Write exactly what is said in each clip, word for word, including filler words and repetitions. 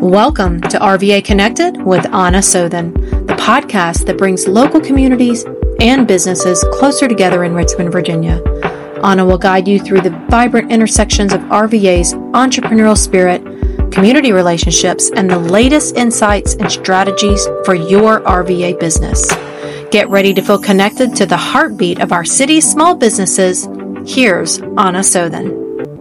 Welcome to R V A Connected with Anna Sothen, the podcast that brings local communities and businesses closer together in Richmond, Virginia. Anna will guide you through the vibrant intersections of R V A's entrepreneurial spirit, community relationships, and the latest insights and strategies for your R V A business. Get ready to feel connected to the heartbeat of our city's small businesses. Here's Anna Sothen.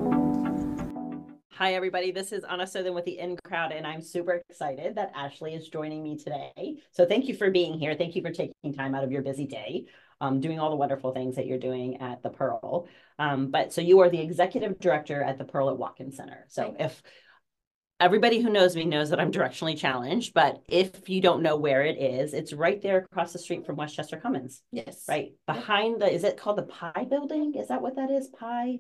Hi, everybody. This is Anna Sothen with the In Crowd, and I'm super excited that Ashley is joining me today. So thank you for being here. Thank you for taking time out of your busy day, um, doing all the wonderful things that you're doing at the Pearl. Um, but so you are the executive director at the Pearl at Watkins Center. So if everybody who knows me knows that I'm directionally challenged, but if you don't know where it is, it's right there across the street from Westchester Commons. Yes. Right behind the, is it called the Pie Building? Is that what that is? Pie?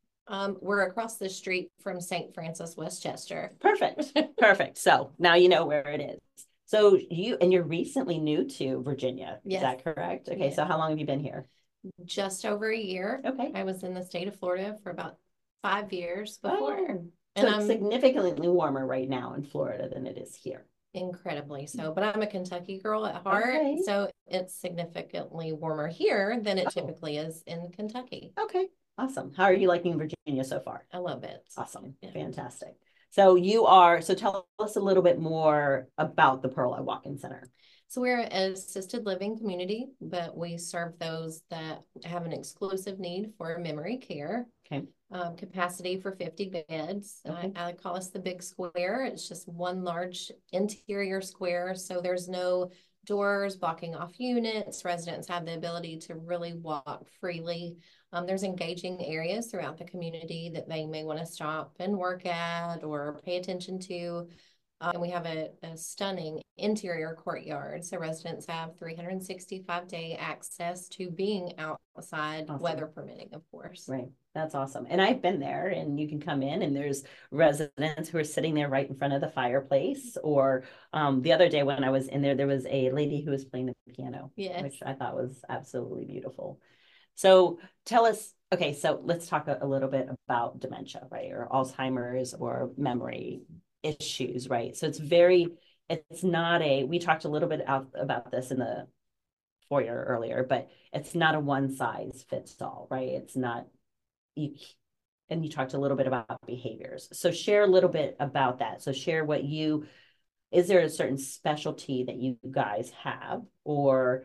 Um, we're across the street from Saint Francis Westchester. Perfect. Perfect. So now you know where it is. So you, and you're recently new to Virginia. Yes. Is that correct? Okay. Yeah. So how long have you been here? Just over a year. Okay. I was in the state of Florida for about five years before. Oh, and so I'm it's significantly warmer right now in Florida than it is here. Incredibly so. But I'm a Kentucky girl at heart. Okay. So it's significantly warmer here than it Oh. typically is in Kentucky. Okay. Awesome. How are you liking Virginia so far? I love it. Awesome. Yeah. Fantastic. So you are, so tell us a little bit more about the Pearl at Watkins Center. So we're an assisted living community, but we serve those that have an exclusive need for memory care. Okay. Um, capacity for fifty beds. Okay. I, I call us the big square. It's just one large interior square. So there's no doors blocking off units. Residents have the ability to really walk freely. Um, there's engaging areas throughout the community that they may want to stop and work at or pay attention to. Um, and we have a, a stunning interior courtyard. So residents have three hundred sixty-five day access to being outside, Awesome. Weather permitting, of course. Right. That's awesome. And I've been there, and you can come in and there's residents who are sitting there right in front of the fireplace. Or um, the other day when I was in there, there was a lady who was playing the piano, Yes. which I thought was absolutely beautiful. So tell us, okay, so let's talk a, a little bit about dementia, right? Or Alzheimer's or memory issues, right? So it's very, it's not a, we talked a little bit out, about this in the foyer earlier, but it's not a one size fits all, right? It's not, you, and you talked a little bit about behaviors. So share a little bit about that. So share what you, is there a certain specialty that you guys have, or?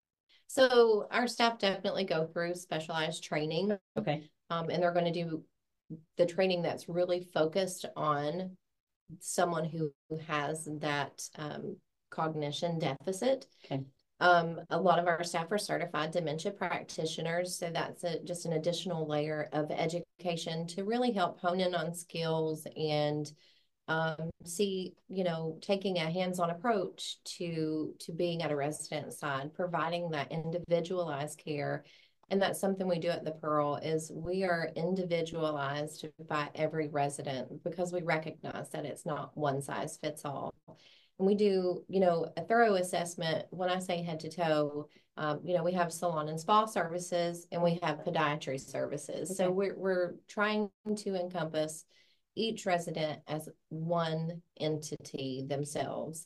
So our staff definitely go through specialized training. Okay. Um, and they're going to do the training that's really focused on someone who has that um, cognition deficit. Okay. Um, a lot of our staff are certified dementia practitioners, so that's a, just an additional layer of education to really help hone in on skills and um, see, you know, taking a hands-on approach to to being at a resident's side, providing that individualized care. And that's something we do at the Pearl is we are individualized by every resident because we recognize that it's not one size fits all. And we do, you know, a thorough assessment. When I say head to toe, um, you know, we have salon and spa services and we have podiatry services. Okay. So we're, we're trying to encompass each resident as one entity themselves.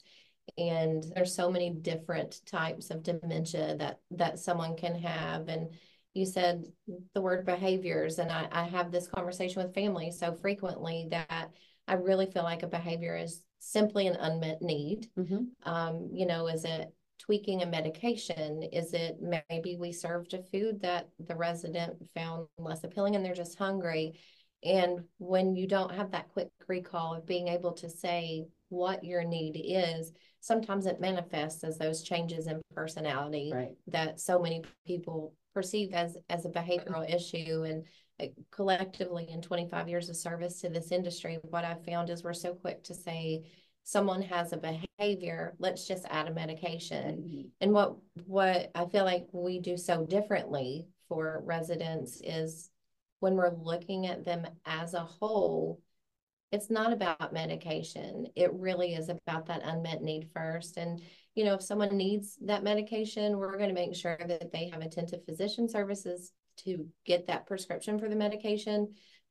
And there's so many different types of dementia that, that someone can have. And you said the word behaviors, and I, I have this conversation with families so frequently that I really feel like a behavior is simply an unmet need. Mm-hmm. Um, you know, is it tweaking a medication? Is it maybe we served a food that the resident found less appealing and they're just hungry? And when you don't have that quick recall of being able to say what your need is, sometimes it manifests as those changes in personality Right. that so many people perceive as, as a behavioral issue. And uh, collectively in twenty-five years of service to this industry, what I've found is we're so quick to say someone has a behavior, let's just add a medication. Mm-hmm. And what, what I feel like we do so differently for residents is when we're looking at them as a whole, it's not about medication. It really is about that unmet need first. And, you know, if someone needs that medication, we're going to make sure that they have attentive physician services to get that prescription for the medication.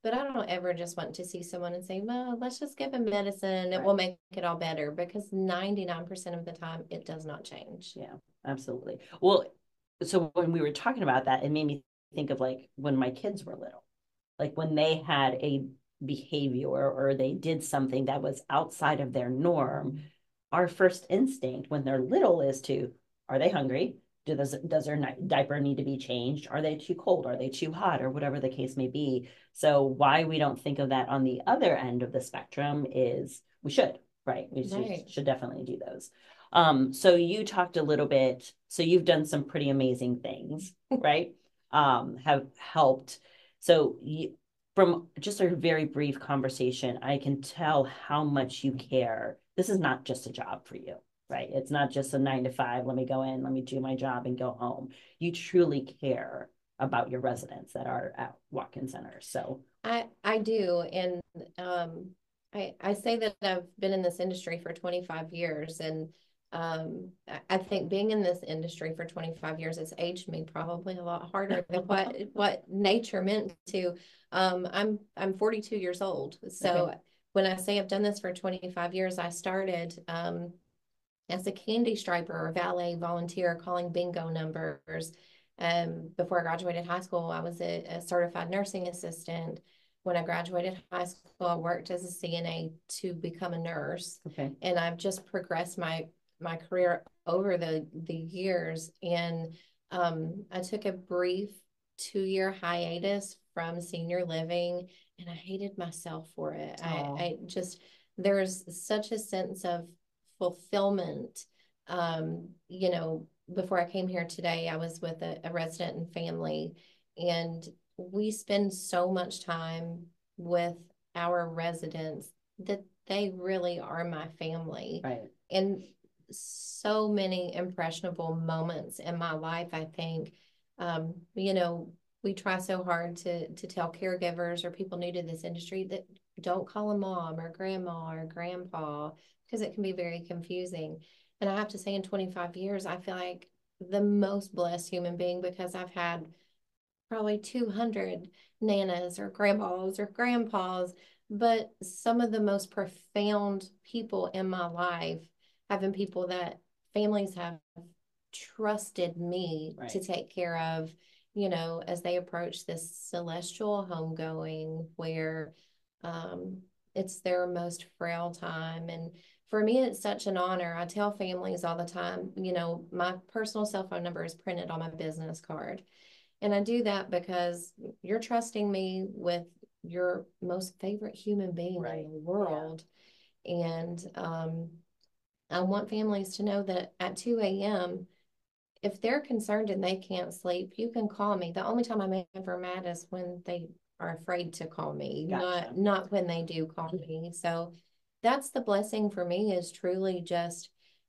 but I don't ever just want to see someone and say, well, let's just give them medicine and it Right. will make it all better, because ninety-nine percent of the time it does not change. Yeah, absolutely. Well, so when we were talking about that, it made me think of like when my kids were little, like when they had a behavior or they did something that was outside of their norm. Our first instinct when they're little is to, are they hungry? Do does, does their diaper need to be changed? Are they too cold? Are they too hot? Or whatever the case may be. So why we don't think of that on the other end of the spectrum is we should, right? We should, Right. should definitely do those. Um, so you talked a little bit, so you've done some pretty amazing things, right? Um, have helped. So you, from just a very brief conversation, I can tell how much you care. This is not just a job for you, right? It's not just a nine to five, let me go in, let me do my job and go home. You truly care about your residents that are at walk-in centers. So I, I do. And um, I, I say that I've been in this industry for twenty-five years, and um, I think being in this industry for twenty-five years has aged me probably a lot harder than what what nature meant to. Um, I'm I'm forty-two years old, so okay. when I say I've done this for twenty-five years, I started um, as a candy striper or valet volunteer calling bingo numbers. Um, before I graduated high school, I was a, a certified nursing assistant. When I graduated high school, I worked as a C N A to become a nurse. Okay. And I've just progressed my my career over the the years. And um, I took a brief two year hiatus from senior living, and I hated myself for it. I, I just there's such a sense of fulfillment. Um, you know, before I came here today, I was with a, a resident and family, and we spend so much time with our residents that they really are my family. Right. And so many impressionable moments in my life, I think. Um, you know, we try so hard to to tell caregivers or people new to this industry that don't call them mom or grandma or grandpa, because it can be very confusing. And I have to say, in twenty-five years, I feel like the most blessed human being, because I've had probably two hundred nanas or grandmas or grandpas, but some of the most profound people in my life have been people that families have trusted me right. to take care of, you know, as they approach this celestial homegoing where um, it's their most frail time. And for me, it's such an honor. I tell families all the time, you know, my personal cell phone number is printed on my business card. And I do that because you're trusting me with your most favorite human being right. in the world. Yeah. And um, I want families to know that at two a.m., if they're concerned and they can't sleep, you can call me. The only time I'm ever mad is when they are afraid to call me, gotcha. not not when they do call me. So that's the blessing for me, is truly just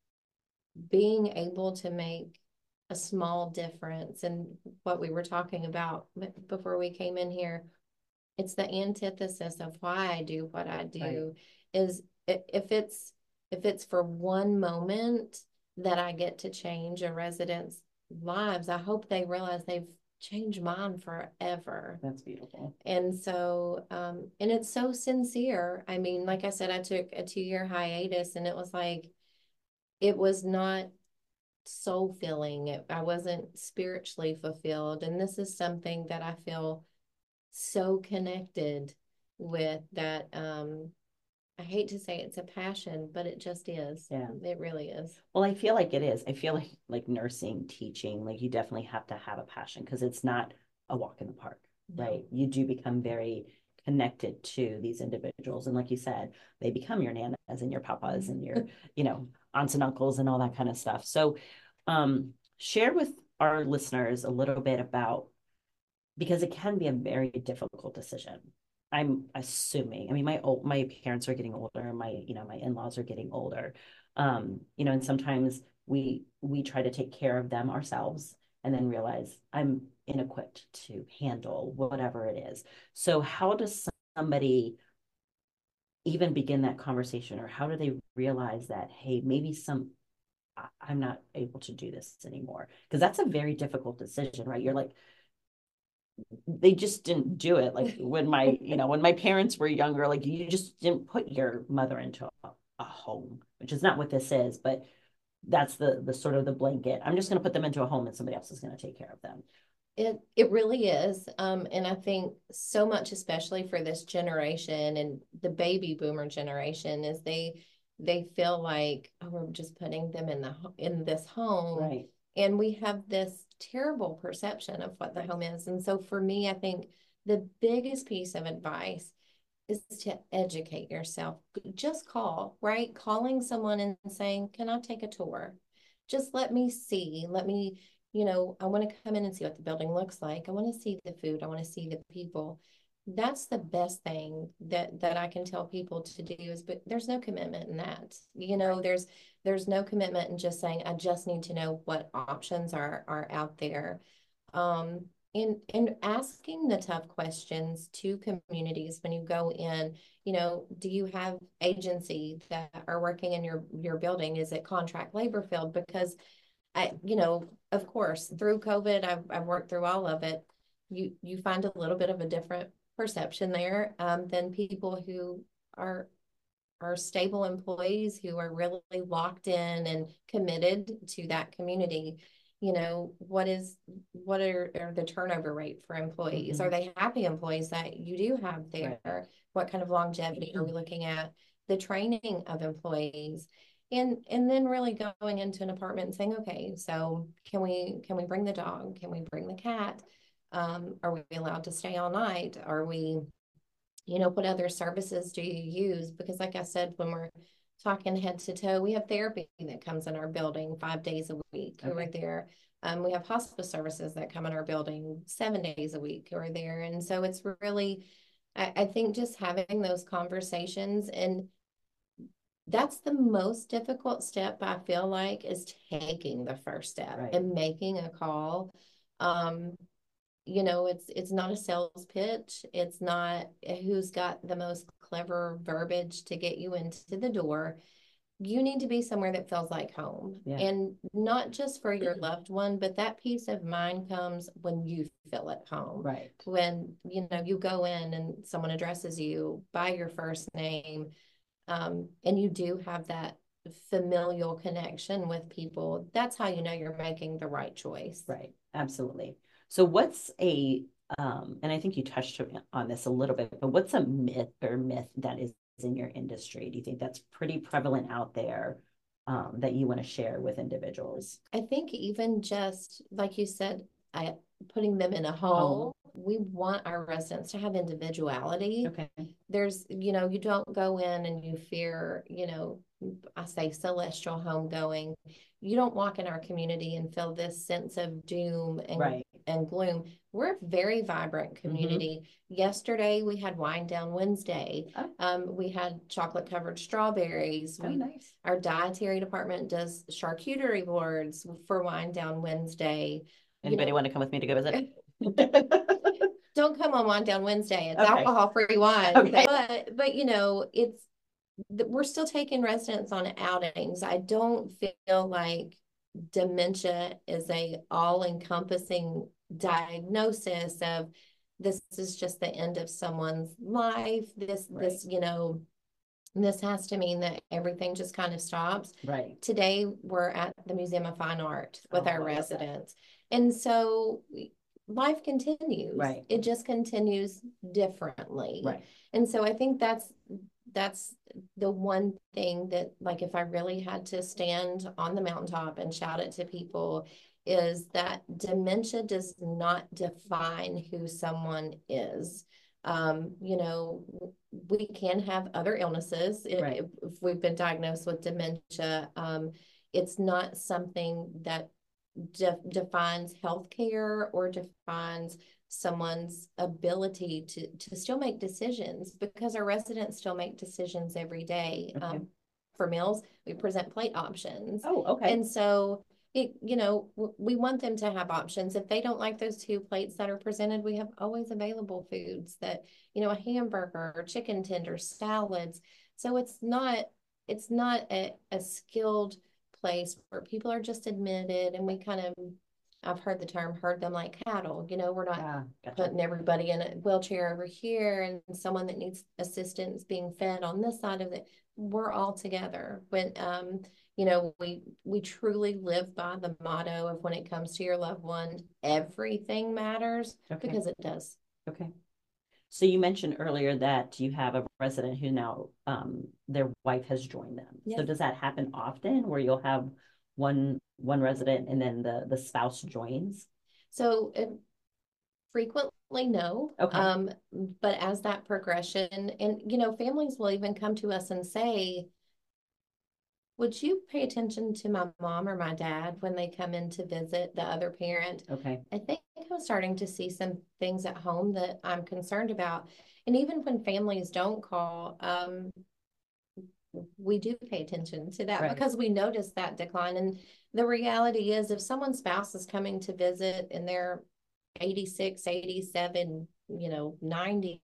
being able to make a small difference. And what we were talking about before we came in here, it's the antithesis of why I do what I do. Right. Is if it's if it's for one moment that I get to change a resident's lives, I hope they realize they've changed mine forever. That's beautiful. And so, um, and it's so sincere. I mean, like I said, I took a two-year hiatus, and it was like, it was not soul filling. I wasn't spiritually fulfilled. And this is something that I feel so connected with, that um, I hate to say it's a passion, but it just is. Yeah. It really is. Well, I feel like it is. I feel like like nursing, teaching, like you definitely have to have a passion, because it's not a walk in the park, no. right? You do become very connected to these individuals. And like you said, they become your nanas and your papas and your, you know, aunts and uncles and all that kind of stuff. So um, share with our listeners a little bit about, because it can be a very difficult decision. I'm assuming, I mean, my old, my parents are getting older, my, you know, my in-laws are getting older. Um, you know, and sometimes we, we try to take care of them ourselves and then realize I'm inequipped to handle whatever it is. So how does somebody even begin that conversation, or how do they realize that, hey, maybe some, I'm not able to do this anymore? Because that's a very difficult decision, right? You're like, they just didn't do it. Like when my, you know, when my parents were younger, like you just didn't put your mother into a, a home, which is not what this is, but that's the the sort of the blanket. I'm just going to put them into a home and somebody else is going to take care of them. It it really is. Um, and I think so much, especially for this generation and the baby boomer generation, is they they feel like, oh, we're just putting them in the in this home. Right. And we have this terrible perception of what the Right. home is. And so for me, I think the biggest piece of advice is to educate yourself. Just call, right? Calling someone and saying, can I take a tour? Just let me see. Let me, you know, I want to come in and see what the building looks like. I want to see the food. I want to see the people. That's the best thing that that I can tell people to do is, but there's no commitment in that. You know, there's there's no commitment in just saying, I just need to know what options are are out there. Um, and and asking the tough questions to communities when you go in, you know, do you have agency that are working in your your building? Is it contract labor filled? Because I, you know, of course, through COVID, I've I've worked through all of it. You you find a little bit of a different perception there um, than people who are are stable employees who are really locked in and committed to that community. You know, what is what are, are the turnover rate for employees? Mm-hmm. Are they happy employees that you do have there? Right. What kind of longevity are we looking at? The training of employees. And and then really going into an apartment and saying, okay, so can we can we bring the dog? Can we bring the cat? Um, are we allowed to stay all night? Are we, you know, what other services do you use? Because like I said, when we're talking head to toe, we have therapy that comes in our building five days a week who Okay. are there. Um, we have hospice services that come in our building seven days a week who are there. And so it's really, I, I think just having those conversations, and that's the most difficult step, I feel like, is taking the first step Right. and making a call. Um, you know, it's it's not a sales pitch. It's not who's got the most clever verbiage to get you into the door. You need to be somewhere that feels like home. Yeah. And not just for your loved one, but that peace of mind comes when you feel at home. Right. When, you know, you go in and someone addresses you by your first name, um, and you do have that familial connection with people, that's how you know you're making the right choice. Right. Absolutely. So what's a, um, and I think you touched on this a little bit, but what's a myth or myth that is in your industry? Do you think that's pretty prevalent out there um, that you want to share with individuals? I think even just like you said, I, putting them in a home, oh. we want our residents to have individuality. Okay. There's, you know, you don't go in and you fear, you know, I say celestial homegoing. You don't walk in our community and feel this sense of doom and, right. and gloom. We're a very vibrant community. Mm-hmm. Yesterday, we had Wine Down Wednesday. Oh. Um, we had chocolate covered strawberries. Oh, we, nice. Our dietary department does charcuterie boards for Wine Down Wednesday. Anybody you know, want to come with me to go visit? Don't come on Wine Down Wednesday. It's okay. Alcohol-free wine. Okay. But, but, you know, it's, we're still taking residents on outings. I don't feel like dementia is a all-encompassing diagnosis of this is just the end of someone's life. This, right. this, you know, this has to mean that everything just kind of stops. Right. Today, we're at the Museum of Fine Art with oh, our residents. And so life continues. Right. It just continues differently. Right. And so I think that's, that's the one thing that, like, if I really had to stand on the mountaintop and shout it to people, is that dementia does not define who someone is. Um, you know, we can have other illnesses right. if, if we've been diagnosed with dementia. Um, it's not something that de- defines healthcare or defines someone's ability to, to still make decisions, because our residents still make decisions every day. Okay. Um, for meals, we present plate options. Oh, okay. And so it, you know, w- we want them to have options. If they don't like those two plates that are presented, we have always available foods that, you know, a hamburger or chicken tenders, salads. So it's not, it's not a, a skilled place where people are just admitted and we kind of I've heard the term herd them like cattle. You know, we're not Yeah, gotcha. putting everybody in a wheelchair over here and someone that needs assistance being fed on this side of it. We're all together. When um, you know, we we truly live by the motto of when it comes to your loved one, everything matters, Okay. because it does. Okay. So you mentioned earlier that you have a resident who now um, their wife has joined them. Yes. So does that happen often where you'll have one one resident and then the the spouse joins? So it, frequently, no. Okay. Um, but as that progression, and you know, families will even come to us and say, would you pay attention to my mom or my dad when they come in to visit the other parent? Okay. I think I'm starting to see some things at home that I'm concerned about. And even when families don't call, um, we do pay attention to that, Right. because we notice that decline. And the reality is, if someone's spouse is coming to visit and they're eighty-six, eighty-seven, you know, ninety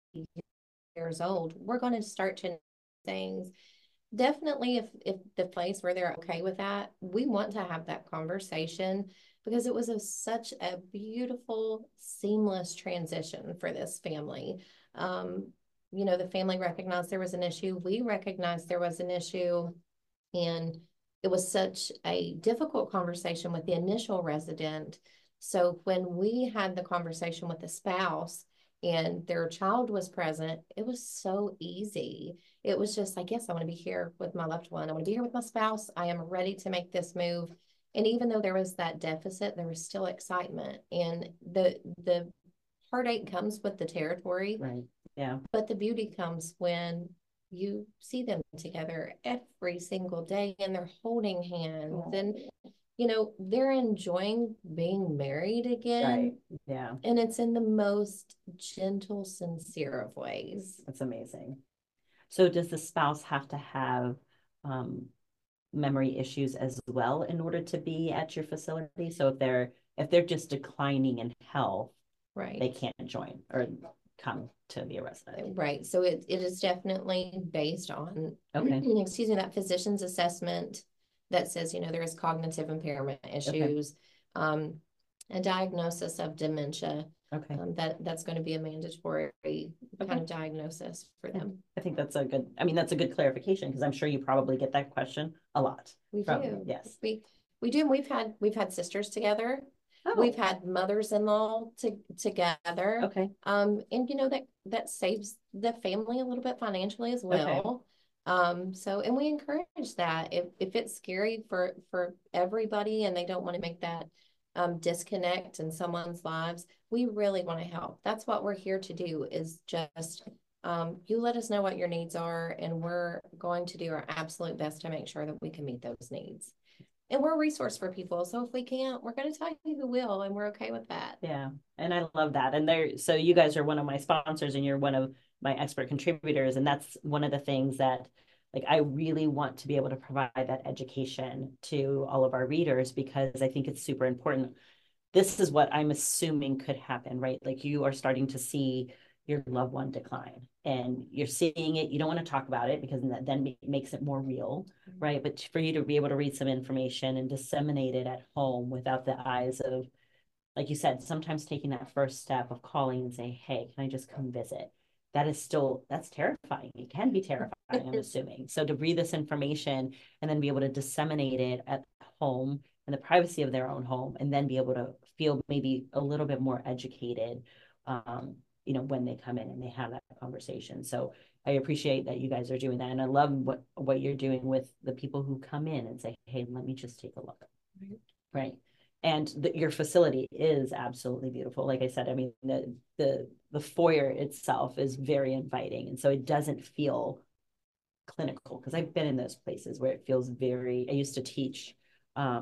years old, we're going to start to things. Definitely, if if the place where they're okay with that, we want to have that conversation, because it was a, such a beautiful, seamless transition for this family. Um, you know, the family recognized there was an issue. We recognized there was an issue. And it was such a difficult conversation with the initial resident. So when we had the conversation with the spouse and their child was present, it was so easy. It was just like, yes, I want to be here with my loved one. I want to be here with my spouse. I am ready to make this move. And even though there was that deficit, there was still excitement. And the the heartache comes with the territory. Right. Yeah. But the beauty comes when you see them together every single day and they're holding hands, and you know, they're enjoying being married again. Right. Yeah. And it's in the most gentle, sincere of ways. That's amazing. So does the spouse have to have um, memory issues as well in order to be at your facility? So if they're if they're just declining in health, right, they can't join or come to be a resident. Right. So it, it is definitely based on, okay, excuse me, that physician's assessment that says, you know, there is cognitive impairment issues, okay. um, a diagnosis of dementia. Okay. Um, that that's going to be a mandatory okay. kind of diagnosis for them. I think that's a good, I mean, that's a good clarification, because I'm sure you probably get that question a lot. We from, do. Yes. We, we do. We've had, we've had sisters together. Oh. We've had mothers-in-law to, together. Okay. Um, and you know, that, that saves the family a little bit financially as well. Okay. Um, so, and we encourage that if, if it's scary for, for everybody and they don't want to make that um, disconnect in someone's lives, we really want to help. That's what we're here to do, is just, um, you let us know what your needs are, and we're going to do our absolute best to make sure that we can meet those needs. And we're a resource for people. So if we can't, we're going to tell you who will, and we're okay with that. Yeah. And I love that. And there, so you guys are one of my sponsors and you're one of my expert contributors. And that's one of the things that, like, I really want to be able to provide that education to all of our readers, because I think it's super important. This is what I'm assuming could happen, right? Like, you are starting to see your loved one decline and you're seeing it. You don't want to talk about it because that then makes it more real, mm-hmm. right? But for you to be able to read some information and disseminate it at home without the eyes of, like you said, sometimes taking that first step of calling and saying, hey, can I just come visit? That is still, that's terrifying. It can be terrifying, I'm assuming. So to read this information and then be able to disseminate it at home in the privacy of their own home, and then be able to feel maybe a little bit more educated, um, you know, when they come in and they have that conversation. So I appreciate that you guys are doing that. And I love what, what you're doing with the people who come in and say, hey, let me just take a look. Right. Right. And the, your facility is absolutely beautiful. Like I said, I mean, the, the, the foyer itself is very inviting. And so it doesn't feel clinical, because I've been in those places where it feels very, I used to teach um,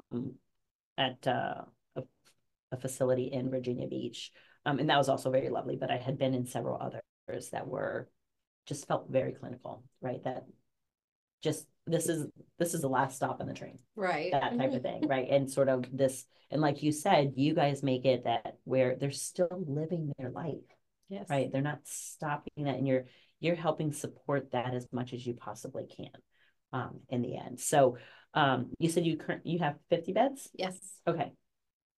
at uh, a, a facility in Virginia Beach. Um, and that was also very lovely, but I had been in several others that were just felt very clinical, right? That just, this is, this is the last stop on the train, right? That type of thing, right? And sort of this, and like you said, you guys make it that where they're still living their life, yes, right? They're not stopping that, and you're, you're helping support that as much as you possibly can um, in the end. So um, you said you current, you have fifty beds? Yes. Okay.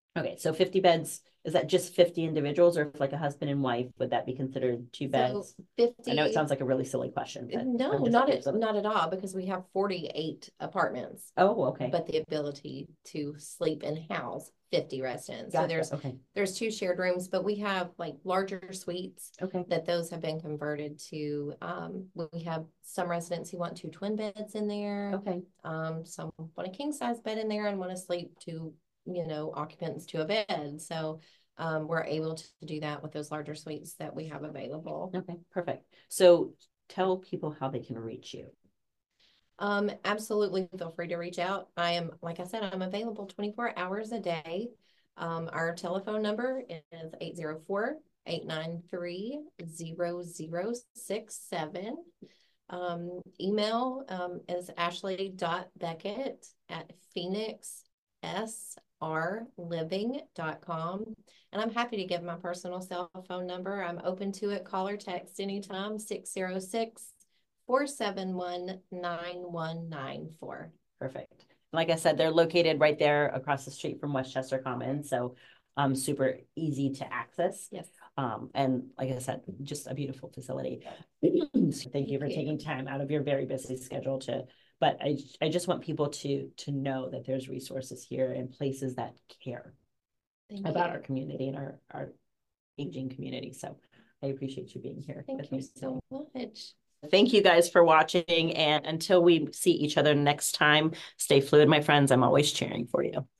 Okay, so fifty beds, is that just fifty individuals, or if like a husband and wife, would that be considered two So beds? fifty. I know it sounds like a really silly question, but No, I'm just not curious. at, not at all, because we have forty-eight apartments, Oh, okay. but the ability to sleep and house fifty residents. So Gotcha. there's Okay. there's two shared rooms, but we have like larger suites Okay. that those have been converted to. Um, we have some residents who want two twin beds in there. Okay. Um, some want a king size bed in there and want to sleep two, you know, occupants to a bed. So um, we're able to do that with those larger suites that we have available. Okay, perfect. So tell people how they can reach you. Um, absolutely feel free to reach out. I am, like I said, I'm available twenty-four hours a day. Um, our telephone number is eight zero four, eight nine three, zero zero six seven. Um, email um, is ashley.beckett at phoenix s r living dot com. And I'm happy to give my personal cell phone number. I'm open to it. Call or text anytime, six zero six, four seven one, nine one nine four. Perfect. Like I said, they're located right there across the street from Westchester Commons. So um, super easy to access. Yes. Um, and like I said, just a beautiful facility. So thank you for taking time out of your very busy schedule to, but I, I just want people to, to know that there's resources here and places that care Thank about you. our community and our, our aging community. So I appreciate you being here. Thank with you me so today. much. Thank you guys for watching. And until we see each other next time, stay fluid, my friends. I'm always cheering for you.